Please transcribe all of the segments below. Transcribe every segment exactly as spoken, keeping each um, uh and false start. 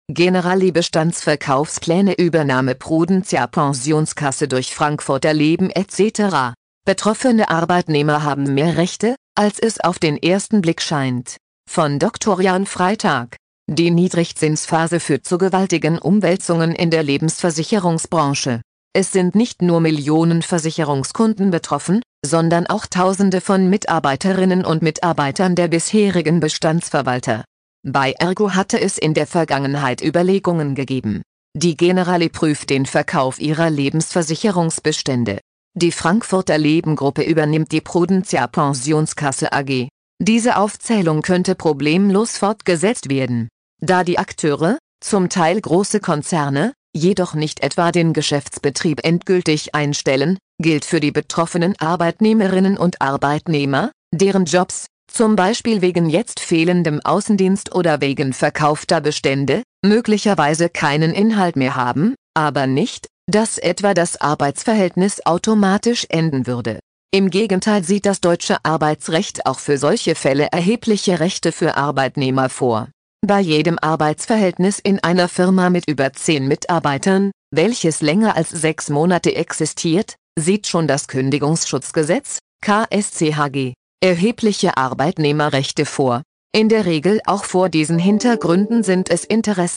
Generali Bestandsverkaufspläne, Übernahme Prudentia Pensionskasse durch Frankfurter Leben et cetera. Betroffene Arbeitnehmer haben mehr Rechte, als es auf den ersten Blick scheint. Von Doktor Jan Freitag. Die Niedrigzinsphase führt zu gewaltigen Umwälzungen in der Lebensversicherungsbranche. Es sind nicht nur Millionen Versicherungskunden betroffen, sondern auch Tausende von Mitarbeiterinnen und Mitarbeitern der bisherigen Bestandsverwalter. Bei Ergo hatte es in der Vergangenheit Überlegungen gegeben. Die Generali prüft den Verkauf ihrer Lebensversicherungsbestände. Die Frankfurter Leben-Gruppe übernimmt die Prudentia Pensionskasse A G. Diese Aufzählung könnte problemlos fortgesetzt werden, da die Akteure, zum Teil große Konzerne, jedoch nicht etwa den Geschäftsbetrieb endgültig einstellen, gilt für die betroffenen Arbeitnehmerinnen und Arbeitnehmer, deren Jobs, zum Beispiel wegen jetzt fehlendem Außendienst oder wegen verkaufter Bestände, möglicherweise keinen Inhalt mehr haben, aber nicht, dass etwa das Arbeitsverhältnis automatisch enden würde. Im Gegenteil sieht das deutsche Arbeitsrecht auch für solche Fälle erhebliche Rechte für Arbeitnehmer vor. Bei jedem Arbeitsverhältnis in einer Firma mit über zehn Mitarbeitern, welches länger als sechs Monate existiert, sieht schon das Kündigungsschutzgesetz, K S C H G, erhebliche Arbeitnehmerrechte vor. In der Regel auch vor diesen Hintergründen sind es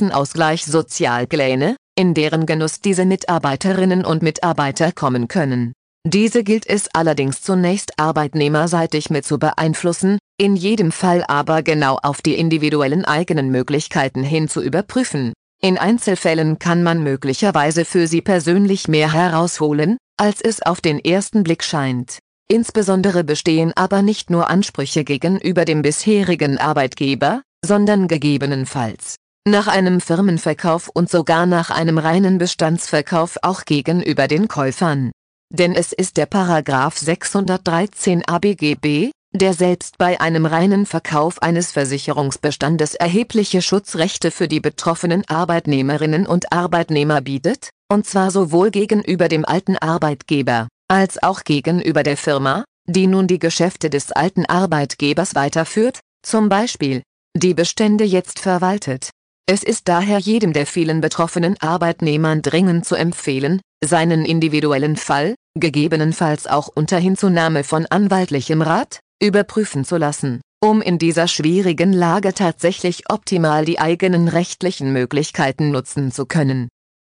Interessenausgleich-Sozialpläne, in deren Genuss diese Mitarbeiterinnen und Mitarbeiter kommen können. Diese gilt es allerdings zunächst arbeitnehmerseitig mit zu beeinflussen, in jedem Fall aber genau auf die individuellen eigenen Möglichkeiten hin zu überprüfen. In Einzelfällen kann man möglicherweise für sie persönlich mehr herausholen, als es auf den ersten Blick scheint. Insbesondere bestehen aber nicht nur Ansprüche gegenüber dem bisherigen Arbeitgeber, sondern gegebenenfalls nach einem Firmenverkauf und sogar nach einem reinen Bestandsverkauf auch gegenüber den Käufern. Denn es ist der Paragraph sechshundertdreizehn A B G B, der selbst bei einem reinen Verkauf eines Versicherungsbestandes erhebliche Schutzrechte für die betroffenen Arbeitnehmerinnen und Arbeitnehmer bietet, und zwar sowohl gegenüber dem alten Arbeitgeber, als auch gegenüber der Firma, die nun die Geschäfte des alten Arbeitgebers weiterführt, zum Beispiel die Bestände jetzt verwaltet. Es ist daher jedem der vielen betroffenen Arbeitnehmern dringend zu empfehlen, seinen individuellen Fall, gegebenenfalls auch unter Hinzunahme von anwaltlichem Rat, überprüfen zu lassen, um in dieser schwierigen Lage tatsächlich optimal die eigenen rechtlichen Möglichkeiten nutzen zu können.